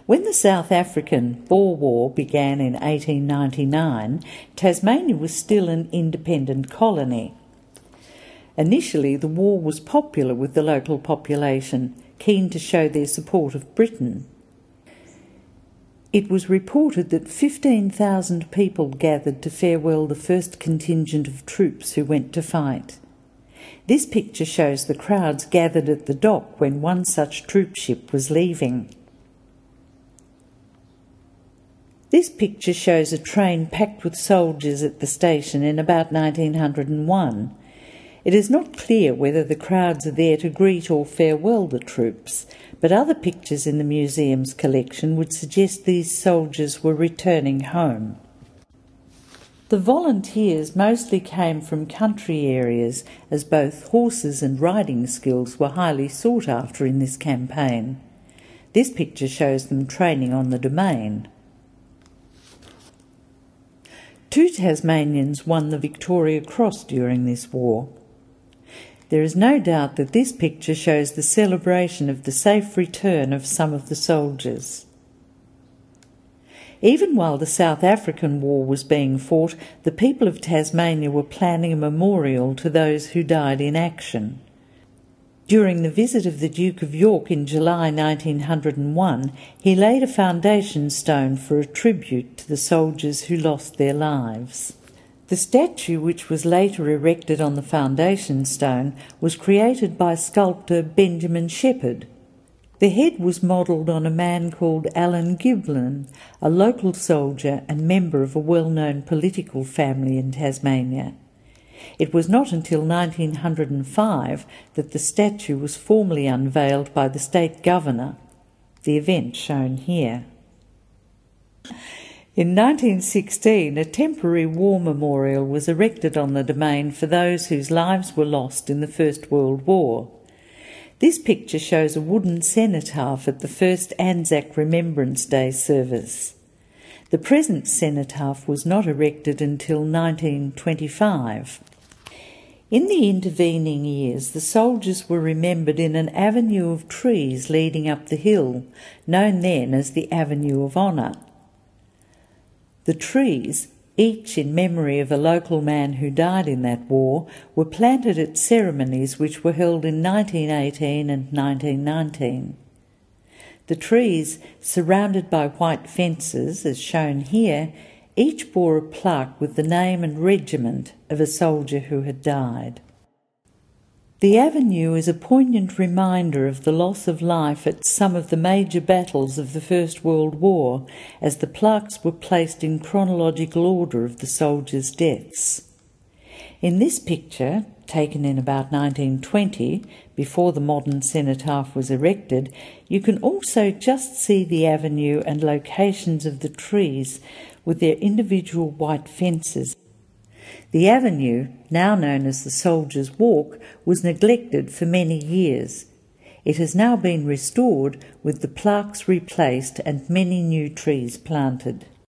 When the South African Boer War began in 1899, Tasmania was still an independent colony. Initially, the war was popular with the local population, keen to show their support of Britain. It was reported that 15,000 people gathered to farewell the first contingent of troops who went to fight. This picture shows the crowds gathered at the dock when one such troop ship was leaving. This picture shows a train packed with soldiers at the station in about 1901. It is not clear whether the crowds are there to greet or farewell the troops, but other pictures in the museum's collection would suggest these soldiers were returning home. The volunteers mostly came from country areas, as both horses and riding skills were highly sought after in this campaign. This picture shows them training on the Domain. 2 Tasmanians won the Victoria Cross during this war. There is no doubt that this picture shows the celebration of the safe return of some of the soldiers. Even while the South African War was being fought, the people of Tasmania were planning a memorial to those who died in action. During the visit of the Duke of York in July 1901, he laid a foundation stone for a tribute to the soldiers who lost their lives. The statue, which was later erected on the foundation stone, was created by sculptor Benjamin Shepherd. The head was modelled on a man called Alan Giblin, a local soldier and member of a well-known political family in Tasmania. It was not until 1905 that the statue was formally unveiled by the state governor, the event shown here. In 1916, a temporary war memorial was erected on the Domain for those whose lives were lost in the First World War. This picture shows a wooden cenotaph at the first Anzac Remembrance Day service. The present cenotaph was not erected until 1925. In the intervening years, the soldiers were remembered in an avenue of trees leading up the hill, known then as the Avenue of Honour. The trees, each in memory of a local man who died in that war, were planted at ceremonies which were held in 1918 and 1919. The trees, surrounded by white fences, as shown here, each bore a plaque with the name and regiment of a soldier who had died. The avenue is a poignant reminder of the loss of life at some of the major battles of the First World War, as the plaques were placed in chronological order of the soldiers' deaths. In this picture, taken in about 1920, before the modern cenotaph was erected, you can also just see the avenue and locations of the trees with their individual white fences. The avenue, now known as the Soldiers' Walk, was neglected for many years. It has now been restored with the plaques replaced and many new trees planted.